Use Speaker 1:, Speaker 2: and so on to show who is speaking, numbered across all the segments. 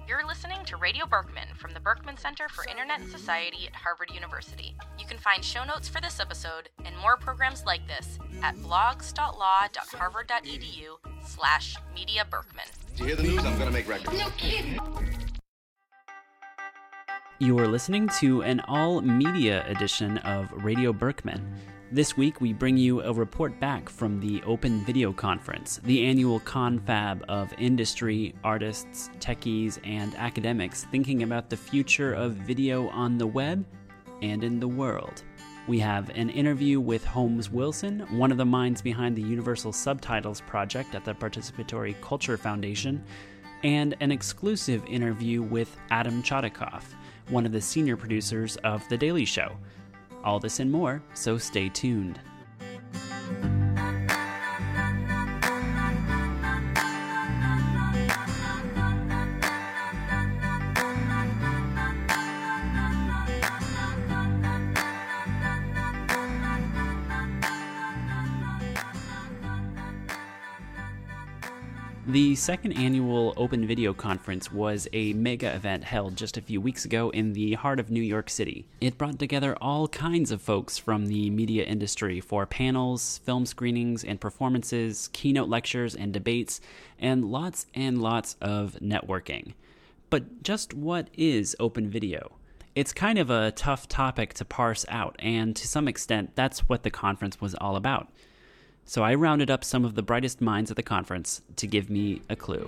Speaker 1: You're listening to Radio Berkman from the Berkman Center for Internet and Society at Harvard University. You can find show notes for this episode and more programs like this at blogs.law.harvard.edu/Media Berkman.
Speaker 2: Do you hear the news? I'm going to make records.
Speaker 3: No kidding.
Speaker 4: You're listening to an all-media edition of Radio Berkman. This week, we bring you a report back from the Open Video Conference, the annual confab of industry, artists, techies, and academics thinking about the future of video on the web and in the world. We have an interview with Holmes Wilson, one of the minds behind the Universal Subtitles project at the Participatory Culture Foundation, and an exclusive interview with Adam Chodikoff, one of the senior producers of The Daily Show. All this and more, so stay tuned. The second annual Open Video Conference was a mega event held just a few weeks ago in the heart of New York City. It brought together all kinds of folks from the media industry for panels, film screenings and performances, keynote lectures and debates, and lots of networking. But just what is open video? It's kind of a tough topic to parse out, and to some extent, that's what the conference was all about. So I rounded up some of the brightest minds at the conference to give me a clue.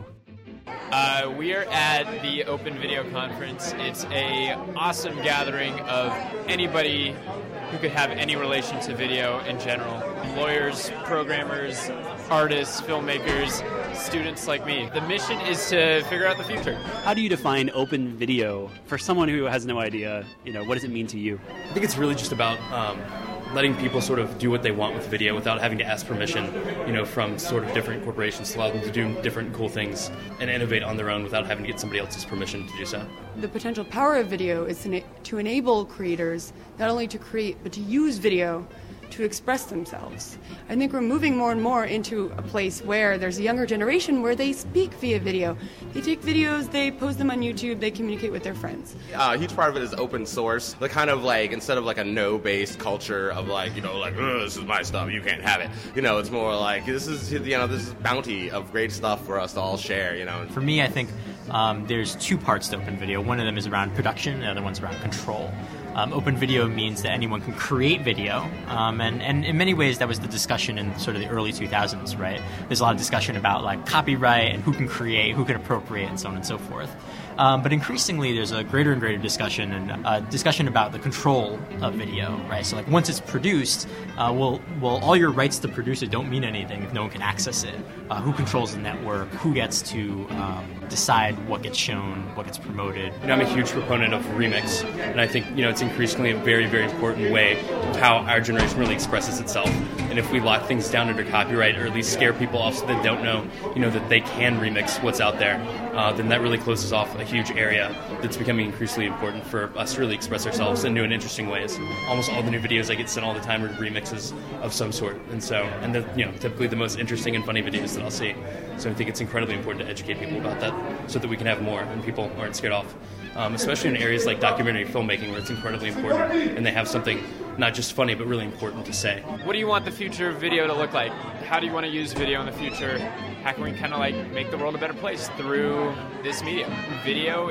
Speaker 5: We are at the Open Video Conference. It's a awesome gathering of anybody who could have any relation to video in general. Lawyers, programmers, artists, filmmakers, students like me. The mission is to figure out the future.
Speaker 4: How do you define open video for someone who has no idea, what does it mean to you?
Speaker 6: I think it's really just about letting people sort of do what they want with video without having to ask permission, from sort of different corporations to allow them to do different cool things and innovate on their own without having to get somebody else's permission to do so.
Speaker 7: The potential power of video is to enable creators not only to create, but to use video to express themselves. I think we're moving more and more into a place where there's a younger generation where they speak via video. They take videos, they post them on YouTube, they communicate with their friends.
Speaker 8: A huge part of it is open source. The kind of instead of a no-based culture of this is my stuff, you can't have it. It's more like this is bounty of great stuff for us to all share.
Speaker 9: For me, I think there's two parts to open video. One of them is around production, and the other one's around control. Open video means that anyone can create video, and in many ways that was the discussion in sort of the early 2000s, right? There's a lot of discussion about copyright and who can create, who can appropriate, and so on and so forth. But increasingly there's a greater and greater discussion and discussion about the control of video, right? So once it's produced, well, all your rights to produce it don't mean anything if no one can access it. Who controls the network? Who gets to decide what gets shown, what gets promoted?
Speaker 6: I'm a huge proponent of remix, and I think it's increasingly a very, very important way of how our generation really expresses itself. And if we lock things down under copyright, or at least scare people off so they don't know, that they can remix what's out there, then that really closes off a huge area that's becoming increasingly important for us to really express ourselves in new and interesting ways. Almost all the new videos I get sent all the time are remixes of some sort, and typically the most interesting and funny videos that I'll see. So I think it's incredibly important to educate people about that, so that we can have more and people aren't scared off. Especially in areas like documentary filmmaking, where it's incredibly important, and they have something not just funny but really important to say.
Speaker 5: What do you want the future of video to look like? How do you want to use video in the future? How can we kind of make the world a better place through this medium? Video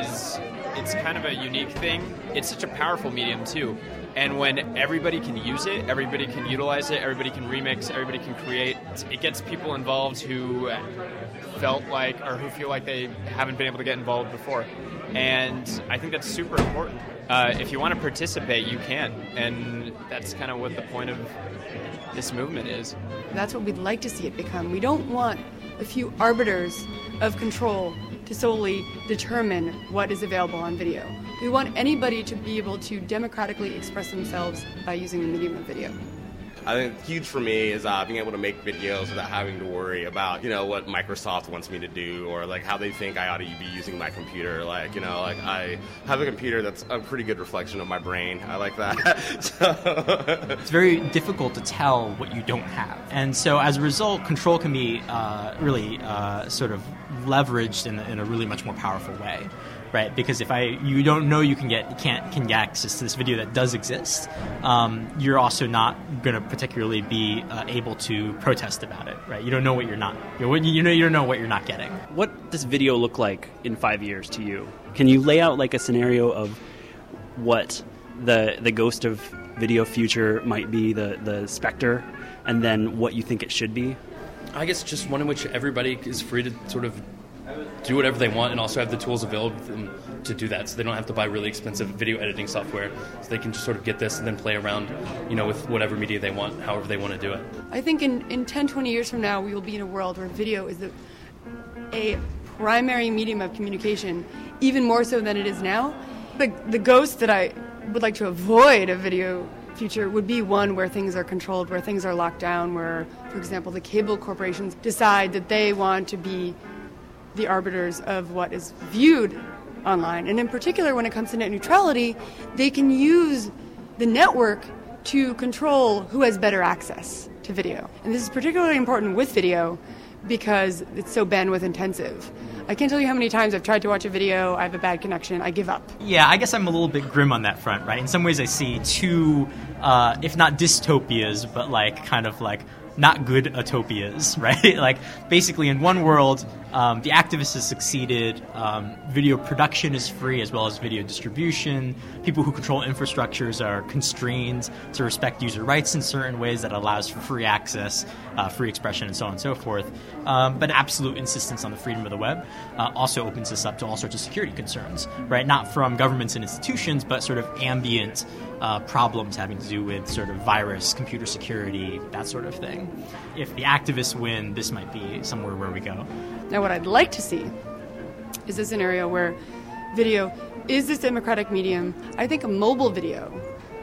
Speaker 5: it's kind of a unique thing. It's such a powerful medium too. And when everybody can use it, everybody can utilize it, everybody can remix, everybody can create, it gets people involved who felt or who feel like they haven't been able to get involved before. And I think that's super important. If you want to participate, you can. And that's kind of what the point of this movement is.
Speaker 7: That's what we'd like to see it become. We don't want a few arbiters of control to solely determine what is available on video. We want anybody to be able to democratically express themselves by using the medium of video.
Speaker 8: I think huge for me is being able to make videos without having to worry about, what Microsoft wants me to do, or how they think I ought to be using my computer. I have a computer that's a pretty good reflection of my brain. I like that. So.
Speaker 9: It's very difficult to tell what you don't have. And so as a result, control can be really sort of leveraged in a really much more powerful way, right? Because if you don't know you can get access to this video that does exist, you're also not going to particularly be able to protest about it, right? You don't know what you don't know what you're not getting.
Speaker 4: What does video look like in 5 years to you? Can you lay out like a scenario of what the ghost of video future might be, the specter, and then what you think it should be?
Speaker 6: I guess just one in which everybody is free to sort of do whatever they want and also have the tools available to them to do that, so they don't have to buy really expensive video editing software, so they can just sort of get this and then play around, with whatever media they want, however they want to do it.
Speaker 7: I think in 10, 20 years from now, we will be in a world where video is a primary medium of communication, even more so than it is now. The ghost that I would like to avoid a video future would be one where things are controlled, where things are locked down, where, for example, the cable corporations decide that they want to be the arbiters of what is viewed online. And in particular, when it comes to net neutrality, they can use the network to control who has better access to video. And this is particularly important with video because it's so bandwidth intensive. I can't tell you how many times I've tried to watch a video, I have a bad connection, I give up.
Speaker 9: Yeah, I guess I'm a little bit grim on that front, right? In some ways I see two, if not dystopias, but kind of not good utopias, right? Like, basically in one world, the activists have succeeded, video production is free as well as video distribution, people who control infrastructures are constrained to respect user rights in certain ways that allows for free access, free expression, and so on and so forth. But absolute insistence on the freedom of the web also opens us up to all sorts of security concerns, right? Not from governments and institutions, but sort of ambient problems having to do with sort of virus, computer security, that sort of thing. If the activists win, this might be somewhere where we go.
Speaker 7: Now, what I'd like to see is a scenario where video is this democratic medium. I think a mobile video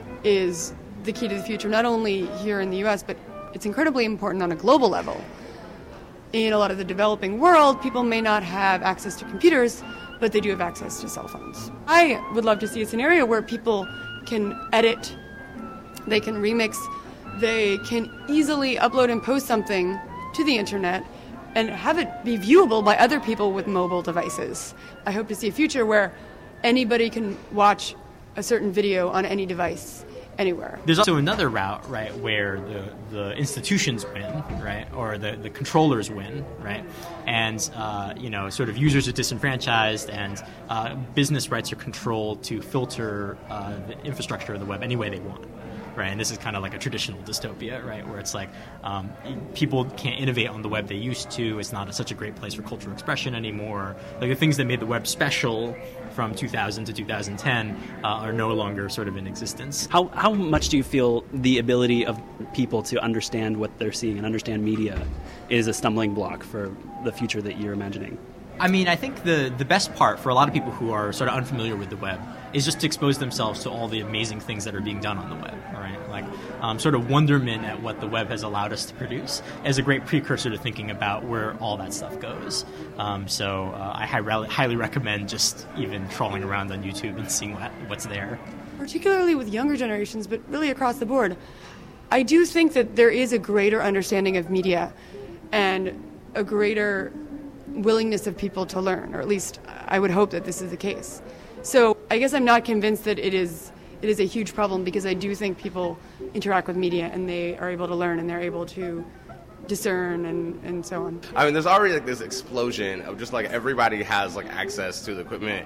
Speaker 7: is the key to the future, not only here in the US, but it's incredibly important on a global level. In a lot of the developing world, people may not have access to computers, but they do have access to cell phones. I would love to see a scenario where people can edit, they can remix, they can easily upload and post something to the internet and have it be viewable by other people with mobile devices. I hope to see a future where anybody can watch a certain video on any device, anywhere.
Speaker 9: There's also another route, right, where the institutions win, right, or the controllers win, right, and sort of users are disenfranchised and business rights are controlled to filter the infrastructure of the web any way they want. Right, and this is kind of like a traditional dystopia, right, where it's like people can't innovate on the web they used to. It's not such a great place for cultural expression anymore. Like the things that made the web special from 2000 to 2010 are no longer sort of in existence.
Speaker 4: How much do you feel the ability of people to understand what they're seeing and understand media is a stumbling block for the future that you're imagining?
Speaker 9: I mean, I think the best part for a lot of people who are sort of unfamiliar with the web is just to expose themselves to all the amazing things that are being done on the web, all right? Like sort of wonderment at what the web has allowed us to produce as a great precursor to thinking about where all that stuff goes. So I highly recommend just even trawling around on YouTube and seeing what's there.
Speaker 7: Particularly with younger generations, but really across the board, I do think that there is a greater understanding of media and a greater willingness of people to learn, or at least I would hope that this is the case. So I guess I'm not convinced that it is a huge problem, because I do think people interact with media and they are able to learn and they're able to discern and so on.
Speaker 8: I mean, there's already like this explosion of just like everybody has like access to the equipment,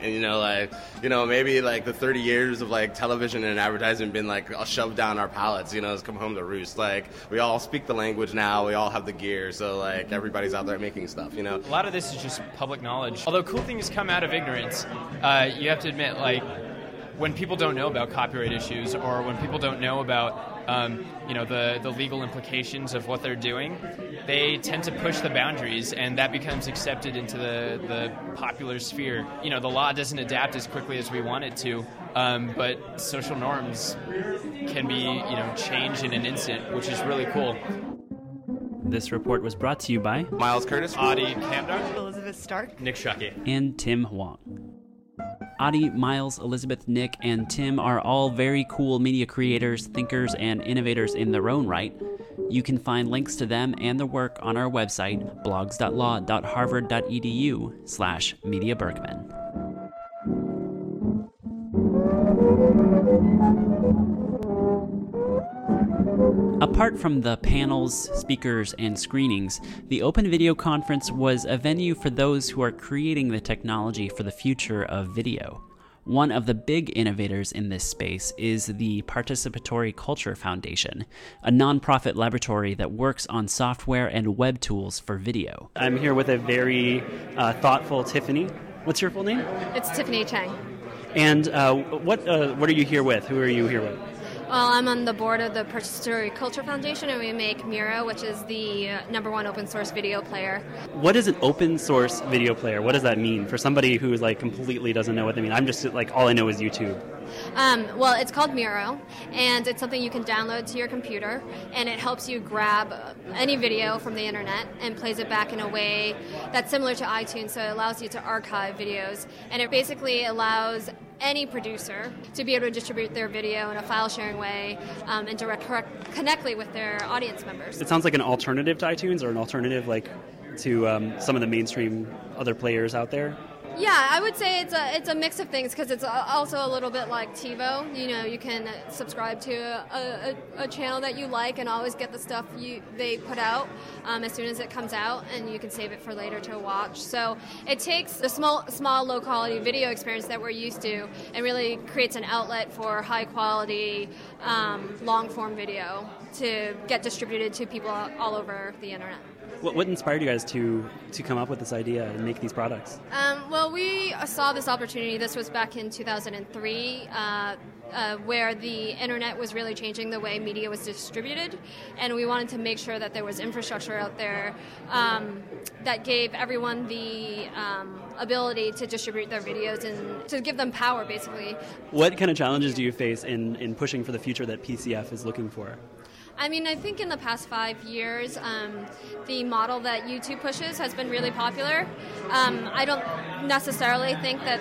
Speaker 8: and maybe like the 30 years of like television and advertising been like shoved down our palates, it's come home to roost. Like, we all speak the language now, we all have the gear, so like everybody's out there making stuff, A
Speaker 5: lot of this is just public knowledge. Although cool things come out of ignorance, you have to admit, like, when people don't know about copyright issues, or when people don't know about the legal implications of what they're doing, they tend to push the boundaries, and that becomes accepted into the popular sphere. The law doesn't adapt as quickly as we want it to, but social norms can be changed in an instant, which is really cool.
Speaker 4: This report was brought to you by
Speaker 8: Miles Curtis,
Speaker 5: Adi Hamdar,
Speaker 7: Elizabeth Stark,
Speaker 6: Nick Shuckey,
Speaker 4: and Tim Huang. Adi, Miles, Elizabeth, Nick, and Tim are all very cool media creators, thinkers, and innovators in their own right. You can find links to them and their work on our website, blogs.law.harvard.edu/Media Berkman. Apart from the panels, speakers, and screenings, the Open Video Conference was a venue for those who are creating the technology for the future of video. One of the big innovators in this space is the Participatory Culture Foundation, a nonprofit laboratory that works on software and web tools for video.
Speaker 3: I'm here with a very thoughtful Tiffany. What's your full name?
Speaker 10: It's Tiffany Chang.
Speaker 3: And what are you here with? Who are you here with?
Speaker 10: Well, I'm on the board of the Participatory Culture Foundation, and we make Miro, which is the #1 open source video player.
Speaker 3: What is an open source video player? What does that mean for somebody who completely doesn't know what they mean? I'm just all I know is YouTube.
Speaker 10: Well, it's called Miro, and it's something you can download to your computer, and it helps you grab any video from the internet and plays it back in a way that's similar to iTunes, so it allows you to archive videos, and it basically allows any producer to be able to distribute their video in a file-sharing way and connectly with their audience members.
Speaker 3: It sounds like an alternative to iTunes, or an alternative to some of the mainstream other players out there.
Speaker 10: Yeah, I would say it's a mix of things, because it's also a little bit like TiVo. You can subscribe to a channel that you like and always get the stuff they put out as soon as it comes out, and you can save it for later to watch. So it takes the small low-quality video experience that we're used to and really creates an outlet for high-quality, long-form video to get distributed to people all over the internet.
Speaker 3: What inspired you guys to come up with this idea and make these products?
Speaker 10: Well, we saw this opportunity. This was back in 2003, where the internet was really changing the way media was distributed, and we wanted to make sure that there was infrastructure out there that gave everyone the ability to distribute their videos and to give them power, basically.
Speaker 3: What kind of challenges do you face in pushing for the future that PCF is looking for?
Speaker 10: I mean, I think in the past 5 years, the model that YouTube pushes has been really popular. I don't necessarily think that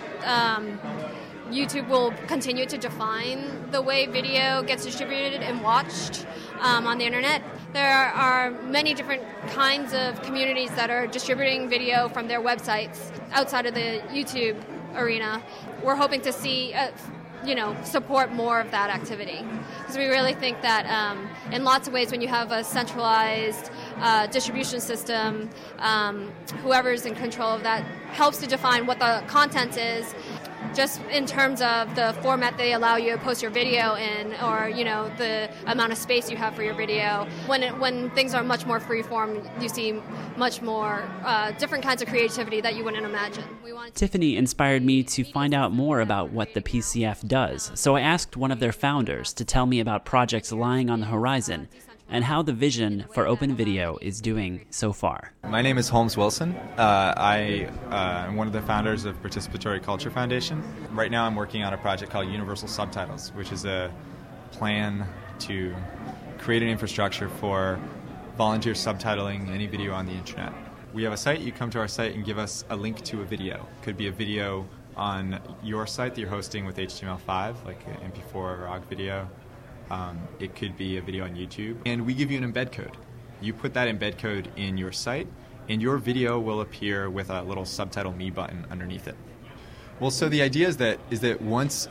Speaker 10: YouTube will continue to define the way video gets distributed and watched on the internet. There are many different kinds of communities that are distributing video from their websites outside of the YouTube arena. We're hoping to see support more of that activity, because we really think that in lots of ways, when you have a centralized distribution system, whoever's in control of that helps to define what the content is, just in terms of the format they allow you to post your video in, or the amount of space you have for your video. When things are much more free-form, you see much more different kinds of creativity that you wouldn't imagine.
Speaker 4: Tiffany inspired me to find out more about what the PCF does, so I asked one of their founders to tell me about projects lying on the horizon and how the vision for open video is doing so far.
Speaker 11: My name is Holmes Wilson. I am one of the founders of Participatory Culture Foundation. Right now I'm working on a project called Universal Subtitles, which is a plan to create an infrastructure for volunteer subtitling any video on the internet. We have a site. You come to our site and give us a link to a video. It could be a video on your site that you're hosting with HTML5, like an MP4 or ROG video. It could be a video on YouTube. And we give you an embed code. You put that embed code in your site, and your video will appear with a little Subtitle Me button underneath it. Well, so the idea is that once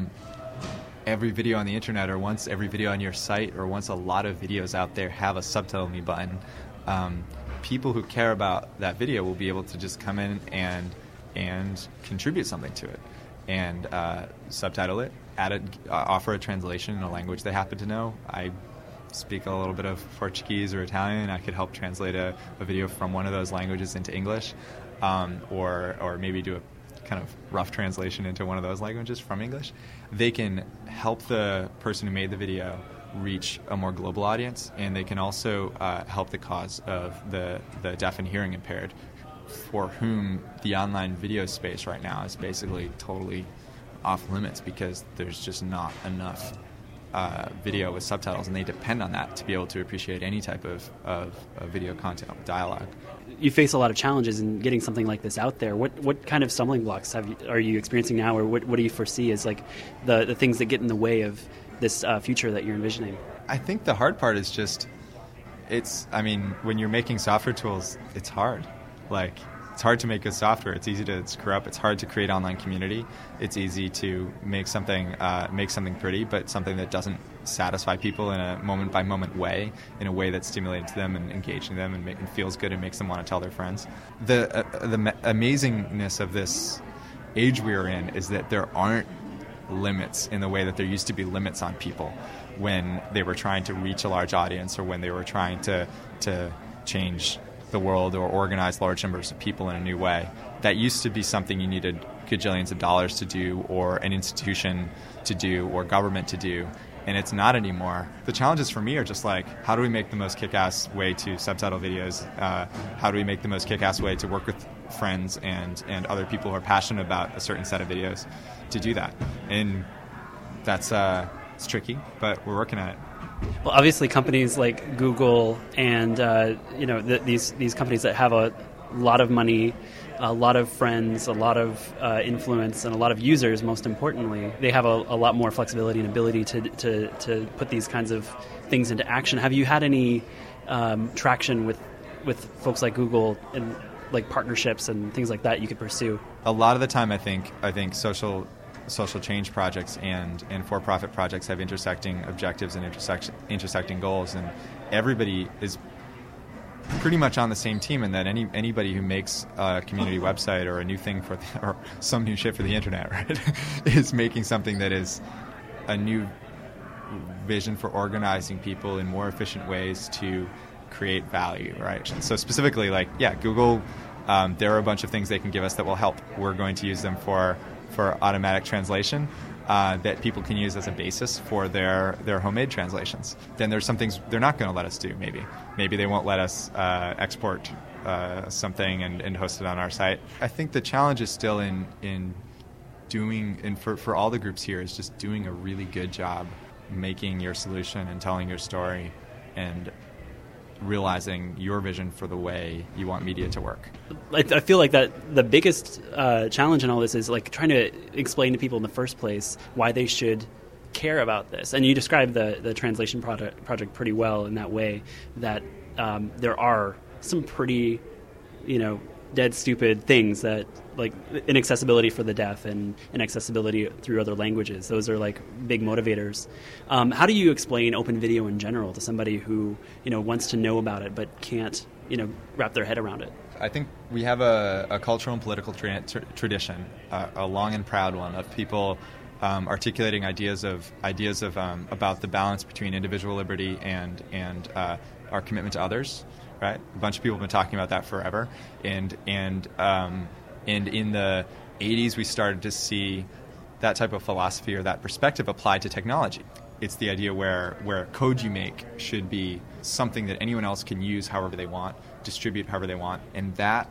Speaker 11: every video on the internet, or once every video on your site, or once a lot of videos out there have a Subtitle Me button, people who care about that video will be able to just come in and contribute something to it, and subtitle it, offer a translation in a language they happen to know. I speak a little bit of Portuguese or Italian. I could help translate a video from one of those languages into English, or maybe do a kind of rough translation into one of those languages from English. They can help the person who made the video reach a more global audience, and they can also help the cause of the deaf and hearing impaired, for whom the online video space right now is basically totally off limits, because there's just not enough video with subtitles, and they depend on that to be able to appreciate any type of video content, dialogue.
Speaker 3: You face a lot of challenges in getting something like this out there. What kind of stumbling blocks are you experiencing now, or what do you foresee as the things that get in the way of this future that you're envisioning?
Speaker 11: I think the hard part is just I mean, when you're making software tools, it's hard. Like, it's hard to make good software. It's easy to screw up. It's hard to create online community. It's easy to make something pretty, but something that doesn't satisfy people in a moment-by-moment way, in a way that's stimulating to them and engaging them and feels good and makes them want to tell their friends. The amazingness of this age we are in is that there aren't limits in the way that there used to be limits on people when they were trying to reach a large audience or when they were trying to change the world or organize large numbers of people in a new way. That used to be something you needed gajillions of dollars to do, or an institution to do, or government to do, and it's not anymore. The challenges for me are just like, how do we make the most kick-ass way to subtitle videos? How do we make the most kick-ass way to work with friends and other people who are passionate about a certain set of videos to do that? And that's it's tricky, but we're working at it.
Speaker 3: Well, obviously, companies like Google and these companies that have a lot of money, a lot of friends, a lot of influence, and a lot of users. Most importantly, they have a lot more flexibility and ability to put these kinds of things into action. Have you had any traction with folks like Google and like partnerships and things like that you could pursue?
Speaker 11: A lot of the time, I think social change projects and for-profit projects have intersecting objectives and intersecting goals, and everybody is pretty much on the same team in that anybody who makes a community website or a new thing or some new shit for the internet, right, is making something that is a new vision for organizing people in more efficient ways to create value, right? So specifically, Google, there are a bunch of things they can give us that will help. We're going to use them for automatic translation that people can use as a basis for their homemade translations. Then there's some things they're not going to let us do, maybe. Maybe they won't let us export something and host it on our site. I think the challenge is still in doing, and for all the groups here, is just doing a really good job making your solution and telling your story and realizing your vision for the way you want media to work.
Speaker 3: I feel like that the biggest challenge in all this is like trying to explain to people in the first place why they should care about this. And you described the translation project pretty well in that way, that there are some pretty, dead stupid things that, like inaccessibility for the deaf and inaccessibility through other languages. Those are like big motivators. How do you explain open video in general to somebody who, wants to know about it but can't, wrap their head around it?
Speaker 11: I think we have a cultural and political tradition, a long and proud one, of people articulating ideas of about the balance between individual liberty and our commitment to others. Right, a bunch of people have been talking about that forever, and in the 80s we started to see that type of philosophy or that perspective applied to technology. It's the idea where code you make should be something that anyone else can use however they want, distribute however they want, and that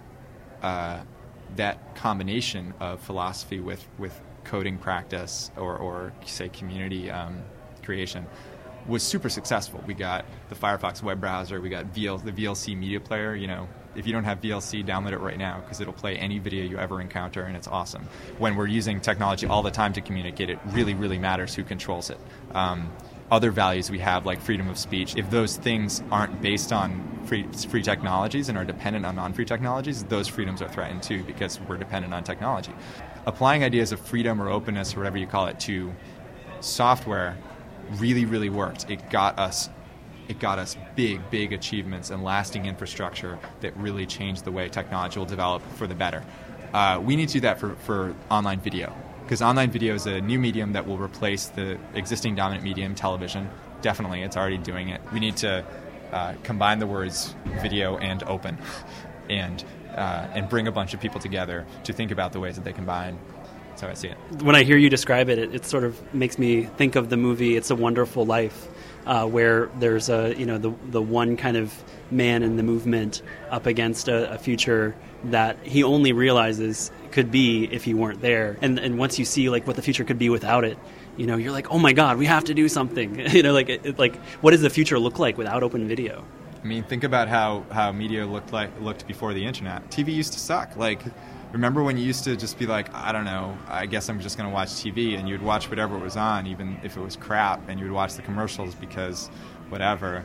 Speaker 11: combination of philosophy with coding practice or say community creation was super successful. We got the Firefox web browser, we got the VLC media player. If you don't have VLC, download it right now because it'll play any video you ever encounter, and it's awesome. When we're using technology all the time to communicate, it really, really matters who controls it. Other values we have, like freedom of speech, if those things aren't based on free technologies and are dependent on non-free technologies, those freedoms are threatened too because we're dependent on technology. Applying ideas of freedom or openness or whatever you call it to software really, really worked. It got us big achievements and lasting infrastructure that really changed the way technology will develop for the better. We need to do that for online video, because online video is a new medium that will replace the existing dominant medium, television. Definitely, it's already doing it. We need to combine the words video and open and bring a bunch of people together to think about the ways that they combine. That's how I see it. When
Speaker 3: I hear you describe it, it sort of makes me think of the movie It's a Wonderful Life, where there's the one kind of man in the movement up against a future that he only realizes could be if he weren't there. And once you see like what the future could be without it, you're like, oh my God, we have to do something. What does the future look like without open video?
Speaker 11: I mean, think about how media looked before the internet. TV used to suck. Remember when you used to just be like, I don't know, I guess I'm just going to watch TV, and you'd watch whatever was on, even if it was crap, and you would watch the commercials because whatever.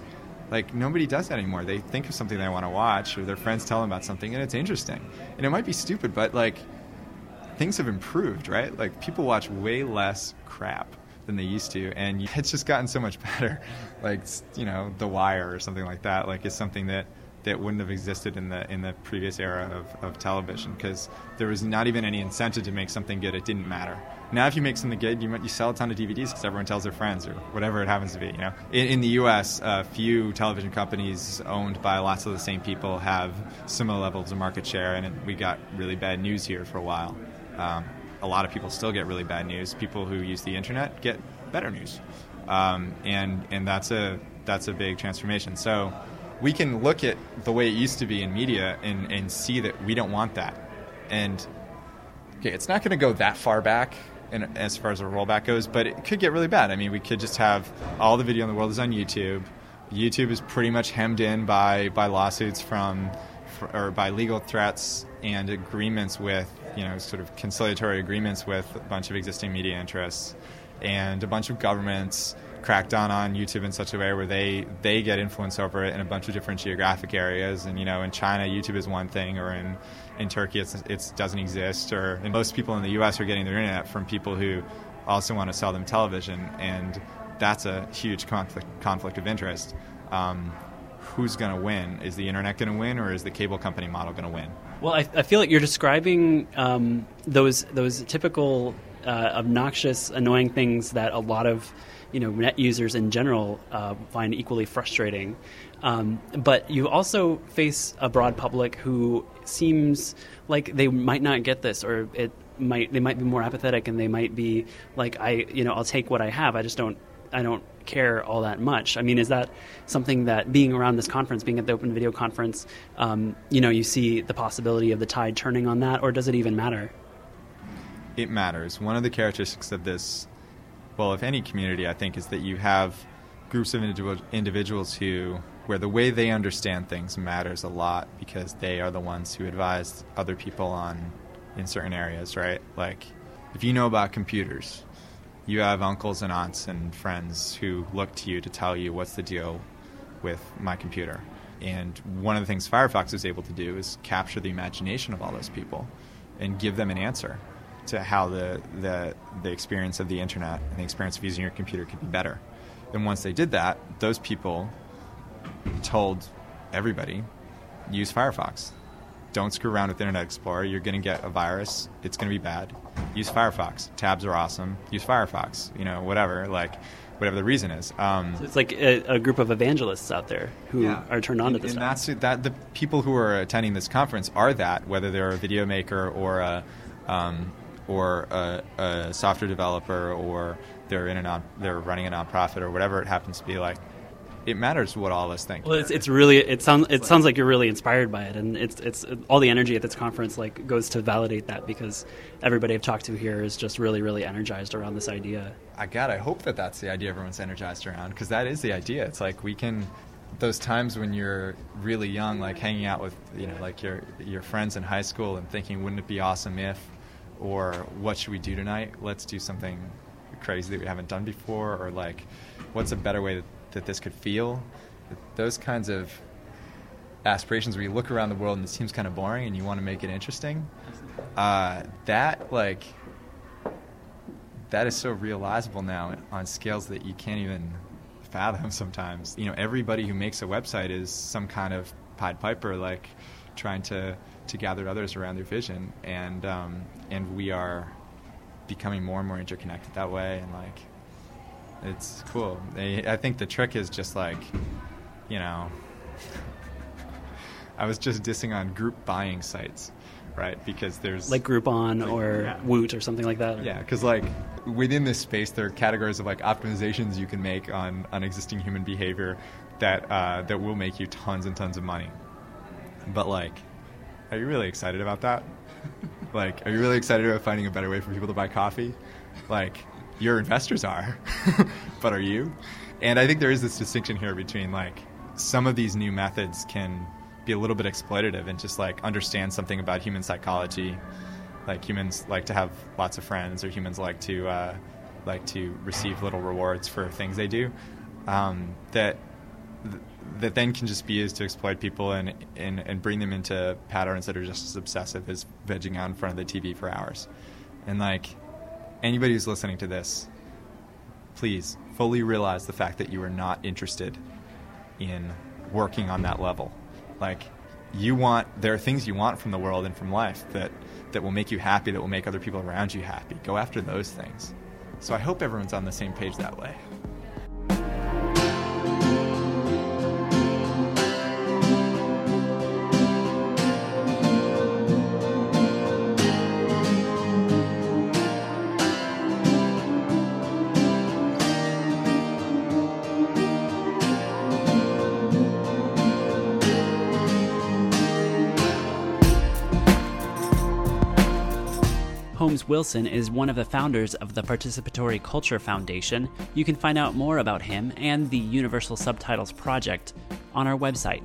Speaker 11: Like, nobody does that anymore. They think of something they want to watch, or their friends tell them about something, and it's interesting. And it might be stupid, but, like, things have improved, right? Like, people watch way less crap than they used to, and it's just gotten so much better. Like, you know, The Wire or something like that, like, is something that wouldn't have existed in the previous era of television, because there was not even any incentive to make something good. It didn't matter. Now, if you make something good, you sell a ton of DVDs because everyone tells their friends, or whatever it happens to be. You know, in the U.S., a few television companies owned by lots of the same people have similar levels of market share, and we got really bad news here for a while. A lot of people still get really bad news. People who use the internet get better news, and that's a big transformation. So we can look at the way it used to be in media and see that we don't want that. And okay, it's not going to go that far back as far as a rollback goes, but it could get really bad. I mean, we could just have all the video in the world is on YouTube. YouTube is pretty much hemmed in by lawsuits or by legal threats and agreements with, you know, sort of conciliatory agreements with a bunch of existing media interests, and a bunch of governments crack down on YouTube in such a way where they get influence over it in a bunch of different geographic areas. And, you know, in China, YouTube is one thing, or in Turkey, it doesn't exist, and most people in the U.S. are getting their internet from people who also want to sell them television, and that's a huge conflict of interest. Who's going to win? Is the internet going to win, or is the cable company model going to win?
Speaker 3: Well, I feel like you're describing those typical obnoxious, annoying things that a lot of, you know, net users in general find equally frustrating. But you also face a broad public who seems like they might not get this, or they might be more apathetic, and they might be like, I'll take what I have. I don't care all that much. I mean, is that something that, being around this conference, being at the Open Video Conference, you see the possibility of the tide turning on that, or does it even matter?
Speaker 11: It matters. One of the characteristics of this, well, of any community, I think, is that you have groups of individuals where the way they understand things matters a lot, because they are the ones who advise other people in certain areas, right? Like, if you know about computers, you have uncles and aunts and friends who look to you to tell you what's the deal with my computer. And one of the things Firefox is able to do is capture the imagination of all those people and give them an answer to how the experience of the internet and the experience of using your computer could be better. And once they did that, those people told everybody, use Firefox. Don't screw around with Internet Explorer. You're going to get a virus. It's going to be bad. Use Firefox. Tabs are awesome. Use Firefox. You know, whatever the reason is.
Speaker 3: So it's like a group of evangelists out there who are turned on to this.
Speaker 11: And that's that. The people who are attending this conference are that, whether they're a video maker or a software developer, or they're running a nonprofit, or whatever it happens to be. Like, it matters what all of us think.
Speaker 3: Well, it sounds like you're really inspired by it, and it's all the energy at this conference like goes to validate that, because everybody I've talked to here is just really, really energized around this idea.
Speaker 11: I hope that's the idea everyone's energized around, because that is the idea. It's like, we can, those times when you're really young, like hanging out with, like your friends in high school and thinking, wouldn't it be awesome if, or what should we do tonight? Let's do something crazy that we haven't done before, or like, what's a better way that this could feel? Those kinds of aspirations where you look around the world and it seems kind of boring and you want to make it interesting, that is so realizable now on scales that you can't even fathom sometimes. Everybody who makes a website is some kind of Pied Piper, like trying to gather others around their vision, and we are becoming more and more interconnected that way, and like, it's cool. I think the trick is just like, I was just dissing on group buying sites, right? Because there's
Speaker 3: like Groupon or Woot or something like that.
Speaker 11: Yeah, because like within this space, there are categories of like optimizations you can make on existing human behavior that will make you tons and tons of money. But like, are you really excited about that? Like, are you really excited about finding a better way for people to buy coffee? Like, your investors are, but are you? And I think there is this distinction here between like, some of these new methods can be a little bit exploitative and just like understand something about human psychology. Like, humans like to have lots of friends, or humans like to receive little rewards for things they do. That that then can just be used to exploit people and bring them into patterns that are just as obsessive as vegging out in front of the TV for hours. And like anybody who's listening to this, please fully realize the fact that you are not interested in working on that level. Like there are things you want from the world and from life that will make you happy, that will make other people around you happy. Go after those things. So I hope everyone's on the same page that way.
Speaker 4: Holmes Wilson is one of the founders of the Participatory Culture Foundation. You can find out more about him and the Universal Subtitles Project on our website,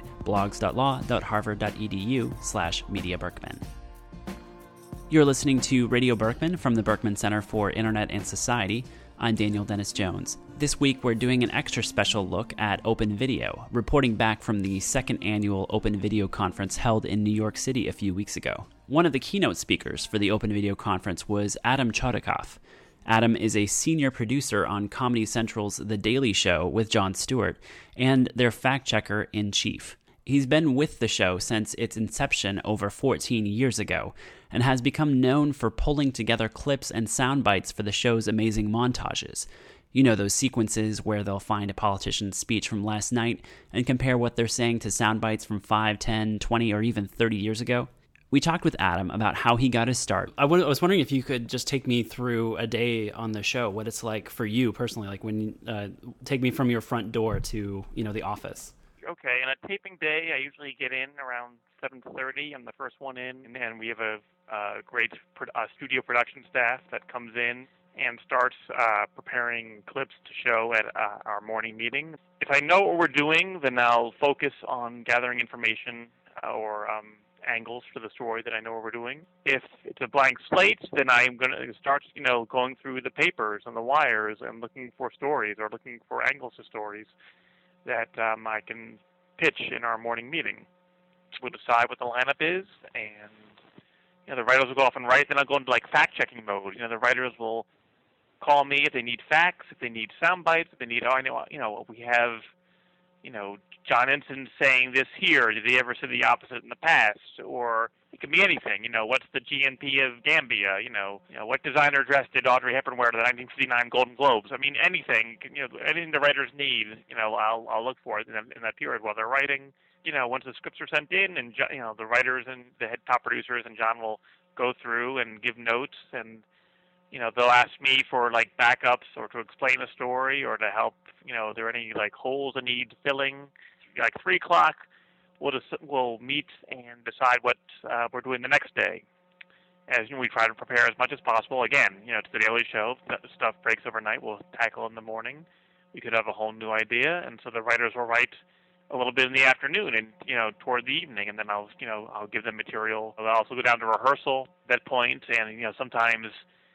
Speaker 4: blogs.law.harvard.edu/Media Berkman. You're listening to Radio Berkman from the Berkman Center for Internet and Society. I'm Daniel Dennis Jones. This week we're doing an extra special look at Open Video, reporting back from the second annual Open Video Conference held in New York City a few weeks ago. One of the keynote speakers for the Open Video Conference was Adam Chodikoff. Adam is a senior producer on Comedy Central's The Daily Show with Jon Stewart, and their fact-checker-in-chief. He's been with the show since its inception over 14 years ago, and has become known for pulling together clips and sound bites for the show's amazing montages. You know, those sequences where they'll find a politician's speech from last night and compare what they're saying to sound bites from 5, 10, 20, or even 30 years ago? We talked with Adam about how he got his start.
Speaker 3: I was wondering if you could just take me through a day on the show, what it's like for you personally, like when take me from your front door to, the office.
Speaker 12: Okay, on a taping day, I usually get in around 7:30. I'm the first one in, and we have a great studio production staff that comes in and starts preparing clips to show at our morning meeting. If I know what we're doing, then I'll focus on gathering information or angles for the story that I know what we're doing. If it's a blank slate, then I'm going to start, going through the papers and the wires and looking for stories or looking for angles to stories that I can pitch in our morning meeting. We'll decide what the lineup is, and the writers will go off and write. Then I'll go into fact-checking mode. The writers will call me if they need facts, if they need sound bites, if they need we have John Ensign saying this here. Did he ever say the opposite in the past? Or it can be anything. What's the GNP of Gambia? What designer dress did Audrey Hepburn wear to the 1959 Golden Globes? I mean, anything. Anything the writers need. I'll look for it in that period while they're writing. Once the scripts are sent in, and the writers and the head top producers and John will go through and give notes, and they'll ask me for backups or to explain a story or to help. Are there any holes that need filling? 3 o'clock, we'll meet and decide what we're doing the next day. As we try to prepare as much as possible. Again, it's the Daily Show. If the stuff breaks overnight, we'll tackle in the morning. We could have a whole new idea, and so the writers will write a little bit in the afternoon and toward the evening, and then I'll give them material. I'll also go down to rehearsal at that point, and sometimes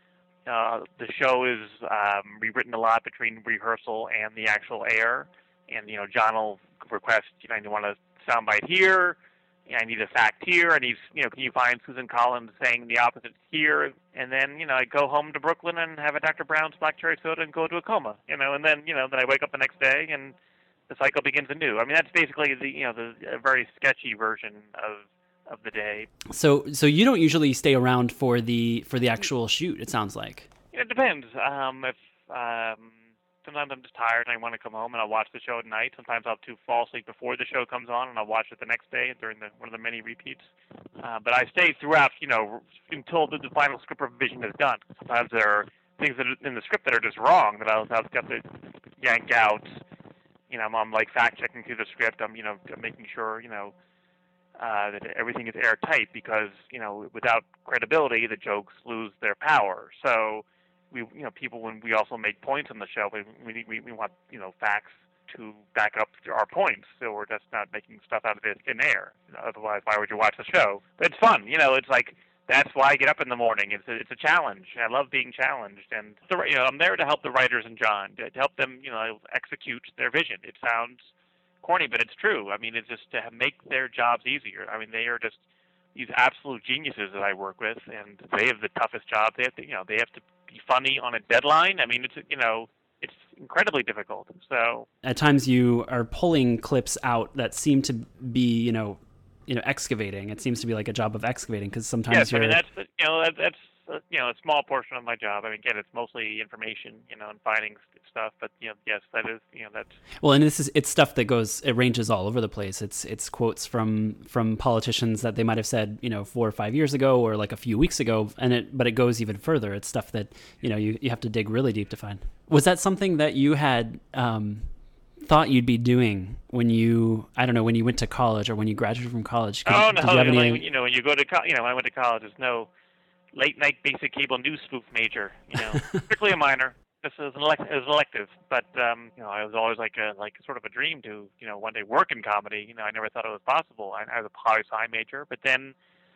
Speaker 12: the show is rewritten a lot between rehearsal and the actual air, and John will request, I want a soundbite here, I need a fact here, I need, can you find Susan Collins saying the opposite here? And then, I go home to Brooklyn and have a Dr. Brown's black cherry soda and go into a coma, and then, then I wake up the next day and the cycle begins anew. I mean, that's basically the very sketchy version of the day.
Speaker 3: So you don't usually stay around for the actual shoot, it sounds like.
Speaker 12: It depends. Sometimes I'm just tired and I want to come home and I'll watch the show at night. Sometimes I'll fall asleep before the show comes on and I'll watch it the next day during one of the many repeats. But I stay throughout, until the final script revision is done. Sometimes there are things that are in the script that are just wrong that I'll have to yank out. I'm fact checking through the script. I'm making sure that everything is airtight because without credibility the jokes lose their power. So people, when we also make points on the show, we want facts to back up our points, so we're just not making stuff out of thin air. Otherwise, why would you watch the show? But it's fun. It's that's why I get up in the morning. It's a challenge. I love being challenged, and I'm there to help the writers and John, to help them execute their vision. It sounds corny, but it's true. I mean, it's just to make their jobs easier. I mean, they are just these absolute geniuses that I work with, and they have the toughest job. They have to, they have to be funny on a deadline. I mean, it's incredibly difficult. So
Speaker 3: at times you are pulling clips out that seem to be, excavating. It seems to be like a job of excavating, because sometimes
Speaker 12: I mean, that's a small portion of my job. I mean, again, it's mostly information, and finding stuff. But yes, that is, that's.
Speaker 3: Well, and it's stuff that it ranges all over the place. It's quotes from politicians that they might have said, 4 or 5 years ago, or like a few weeks ago, but it goes even further. It's stuff that you have to dig really deep to find. Was that something that you had thought you'd be doing when you went to college or when you graduated from college?
Speaker 12: Oh no! When you go to when I went to college, there's no late night basic cable news spoof major. Strictly a minor. This is an elective, but I was always like sort of a dream to one day work in comedy. I never thought it was possible. I was a poli-sci major, but then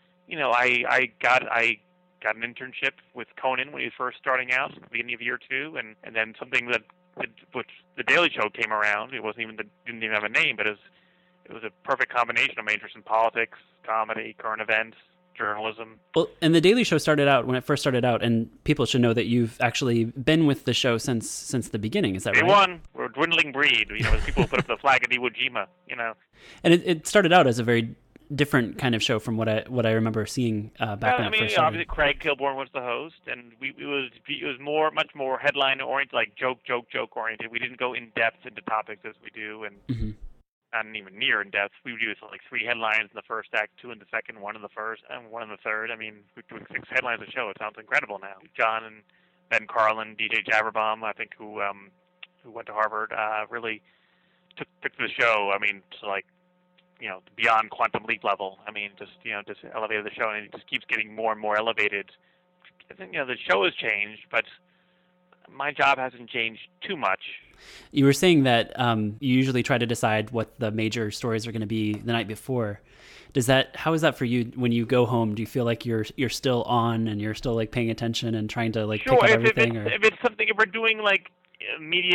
Speaker 12: I got an internship with Conan when he was first starting out at the beginning of year 2, and then something which the Daily Show came around. It didn't even have a name, but it was a perfect combination of majors in politics, comedy, current events, journalism.
Speaker 3: Well, and the Daily Show when it first started out, and people should know that you've actually been with the show since the beginning. Is that right?
Speaker 12: Day one, we're a dwindling breed. People put up the flag of Iwo Jima.
Speaker 3: And it started out as a very different kind of show from what I remember seeing back when it first started.
Speaker 12: Obviously Craig Kilborn was the host, and it was much more headline oriented, like joke oriented. We didn't go in depth into topics as we do, and not even near in depth. We would do like 3 headlines in the first act, 2 in the second, 1 in the first, and 1 in the third. I mean, we're doing 6 headlines a show. It sounds incredible now. John and Ben Carlin, DJ Jabberbaum, I think, who went to Harvard, really took the show. I mean, to like, beyond Quantum Leap level. I mean, just elevated the show, and it just keeps getting more and more elevated. I think, the show has changed, but my job hasn't changed too much.
Speaker 3: You were saying that you usually try to decide what the major stories are going to be the night before. How is that for you when you go home? Do you feel like you're still on and you're still like paying attention and trying to like pick up everything?
Speaker 12: If we're doing like media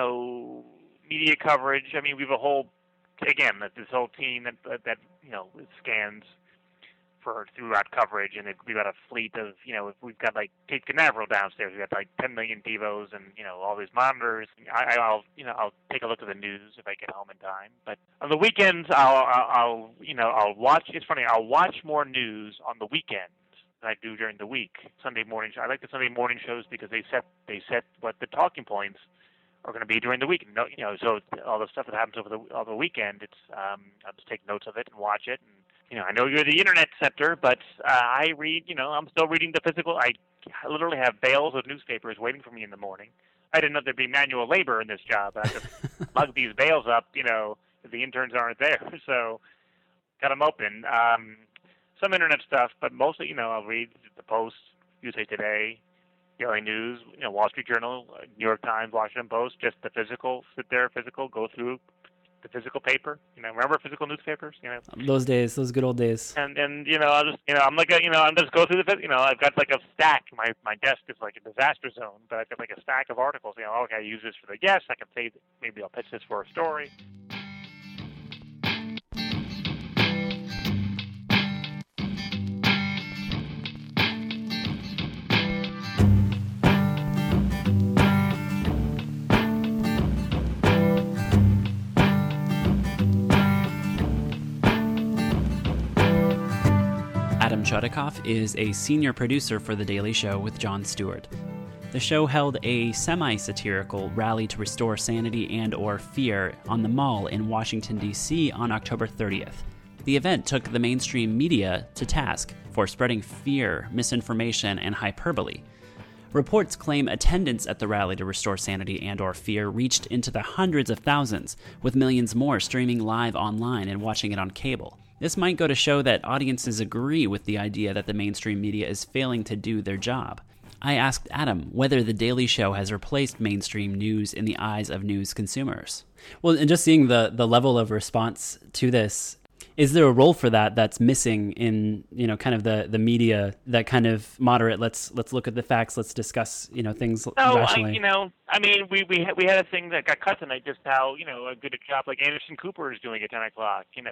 Speaker 12: coverage, I mean, we have a whole, again, this whole team that scans throughout coverage, and we've got a fleet of, we've got like Kate Canaveral downstairs. We've got like 10 million TiVos and all these monitors. I'll take a look at the news if I get home in time. But on the weekends, I'll watch. It's funny. I'll watch more news on the weekends than I do during the week. Sunday morning. I like the Sunday morning shows because they set what the talking points are going to be during the week. So all the stuff that happens over the weekend, I'll just take notes of it and watch it. And I know you're the internet sector, but I read. I'm still reading the physical. I literally have bales of newspapers waiting for me in the morning. I didn't know there'd be manual labor in this job. I just lug these bales up, if the interns aren't there. So got them open. Some internet stuff, but mostly, I'll read the Post, USA Today, Daily News, Wall Street Journal, New York Times, Washington Post, just the physical, go through the physical paper. Remember physical newspapers?
Speaker 3: Those good old days.
Speaker 12: And I'll just, I'm just go through I've got like a stack. My desk is like a disaster zone, but I've got like a stack of articles. Okay, I use this for the guests. I can say maybe I'll pitch this for a story.
Speaker 4: Adam Chodikoff is a senior producer for The Daily Show with Jon Stewart. The show held a semi-satirical rally to restore sanity and/or fear on the Mall in Washington, D.C. on October 30th. The event took the mainstream media to task for spreading fear, misinformation, and hyperbole. Reports claim attendance at the rally to restore sanity and/or fear reached into the hundreds of thousands, with millions more streaming live online and watching it on cable. This might go to show that audiences agree with the idea that the mainstream media is failing to do their job. I asked Adam whether The Daily Show has replaced mainstream news in the eyes of news consumers. Well, and just seeing the level of response to this, Is there a role for that that's missing in, kind of the media, that kind of moderate, let's look at the facts, let's discuss, things rationally?
Speaker 12: We had a thing that got cut tonight, just how, a good job like Anderson Cooper is doing at 10 o'clock, he's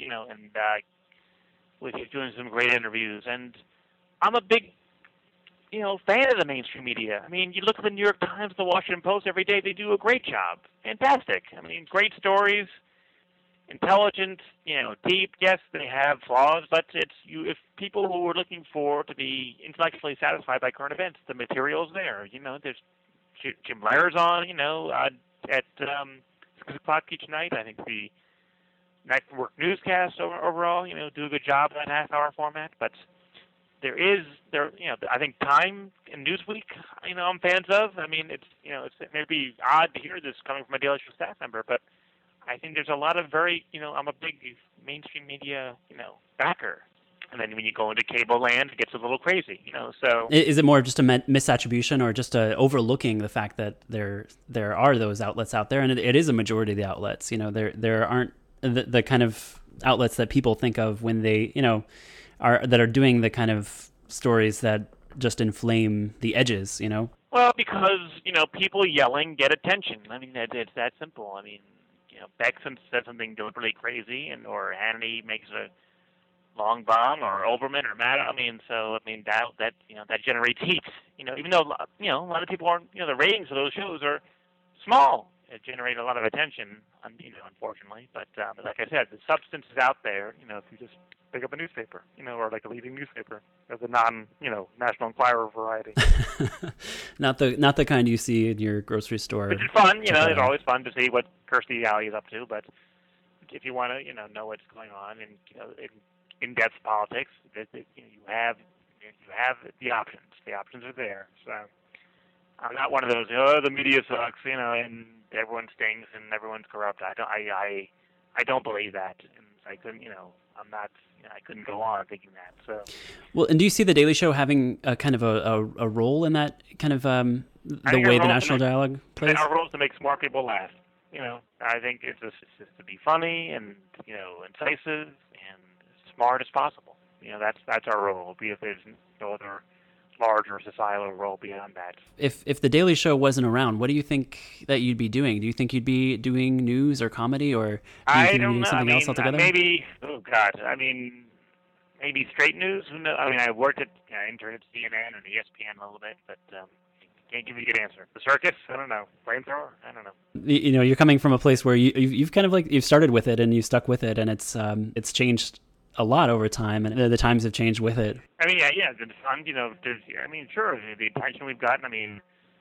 Speaker 12: doing some great interviews. And I'm a big, fan of the mainstream media. I mean, you look at the New York Times, the Washington Post, every day they do a great job. Fantastic. I mean, great stories, intelligent, deep. Yes, they have flaws, but if people who are looking to be intellectually satisfied by current events, the material's there. There's Jim Lehrer's on, at 6 o'clock each night. I think the network newscasts overall, do a good job in that half-hour format, but I think Time and Newsweek, I'm fans of. I mean, it's maybe odd to hear this coming from a Daily Show staff member, but I think there's a lot of I'm a big mainstream media, backer. And then when you go into cable land, it gets a little crazy, so. Is
Speaker 4: it more just a misattribution or just overlooking the fact that there are those outlets out there? And it is a majority of the outlets, there aren't the kind of outlets that people think of when they, are doing the kind of stories that just inflame the edges,
Speaker 12: Well, because, people yelling get attention. I mean, it's that simple. I mean, Beckson said something deliberately crazy, or Hannity makes a long bomb, or Olbermann or Matt. That generates heat. Even though, a lot of people aren't, the ratings of those shows are small. It generates a lot of attention, unfortunately. But like I said, the substance is out there, if you just pick up a newspaper, or like a leading newspaper of the National Enquirer variety.
Speaker 4: Not the kind you see in your grocery store.
Speaker 12: Which is fun, it's always fun to see what Kirstie Alley is up to, but if you want to, know what's going on in in-depth politics, you have the options. The options are there. So I'm not one of those, the media sucks, and everyone stings and everyone's corrupt. I don't believe that. And I couldn't, I'm not, I couldn't go on thinking that. So.
Speaker 4: Well, and do you see the Daily Show having a kind of a role in that kind of the way the national dialogue plays?
Speaker 12: Our role is to make smart people laugh. I think it's just to be funny and incisive and smart as possible. That's our role. If there's no other larger societal role beyond that.
Speaker 4: If the Daily Show wasn't around, what do you think that you'd be doing? Do you think you'd be doing news or comedy, or do you think you'd be doing something else altogether?
Speaker 12: Maybe. Oh God. Maybe straight news. Who knows? I worked at interned at CNN and ESPN a little bit, but can't give you a good answer. The circus? I don't know. Flamethrower? I don't know.
Speaker 4: You're coming from a place where you've kind of you've started with it and you stuck with it, and it's changed a lot over time, and the times have changed with it.
Speaker 12: Yeah, it's fun. Sure, the attention we've gotten. I'm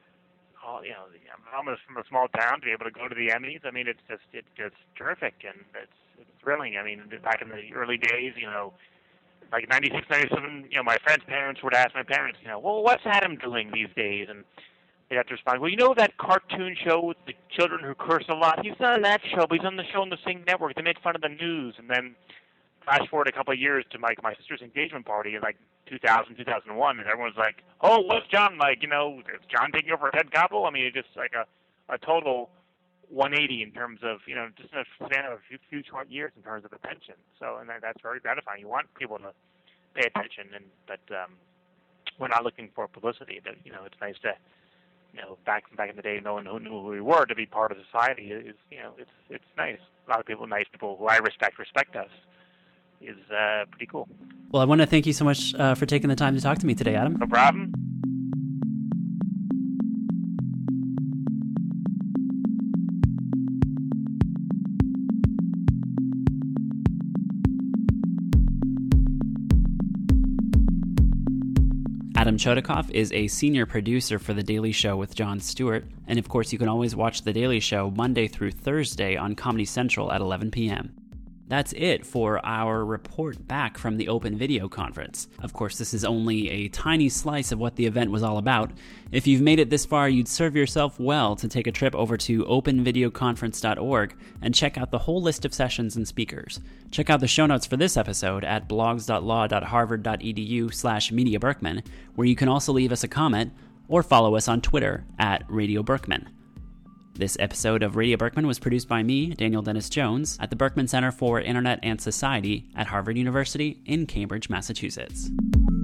Speaker 12: from a small town to be able to go to the Emmys. It's just terrific, and it's thrilling. Back in the early days, like 96, 97, my friends' parents would ask my parents, well, what's Adam doing these days? And they'd have to respond, well, that cartoon show with the children who curse a lot? He's not on that show, but he's on the show on the same network. They made fun of the news. And then flash forward a couple of years to my sister's engagement party in 2000, 2001, and everyone's like, oh, what's John like? Is John taking over Ted Koppel? It's just like a total 180 in terms of, just in a span of a few short years in terms of attention. So, and that's very gratifying. You want people to pay attention, but we're not looking for publicity. But, it's nice to, back in the day, no one knew who we were, to be part of society is, it's nice. A lot of people, nice people who I respect us. Is pretty cool.
Speaker 4: Well, I want to thank you so much for taking the time to talk to me today, Adam.
Speaker 12: No problem.
Speaker 4: Adam Chodikoff is a senior producer for The Daily Show with Jon Stewart, and of course you can always watch The Daily Show Monday through Thursday on Comedy Central at 11 p.m. That's it for our report back from the Open Video Conference. Of course, this is only a tiny slice of what the event was all about. If you've made it this far, you'd serve yourself well to take a trip over to openvideoconference.org and check out the whole list of sessions and speakers. Check out the show notes for this episode at blogs.law.harvard.edu/MediaBerkman, where you can also leave us a comment or follow us on Twitter at Radio Berkman. This episode of Radio Berkman was produced by me, Daniel Dennis Jones, at the Berkman Center for Internet and Society at Harvard University in Cambridge, Massachusetts.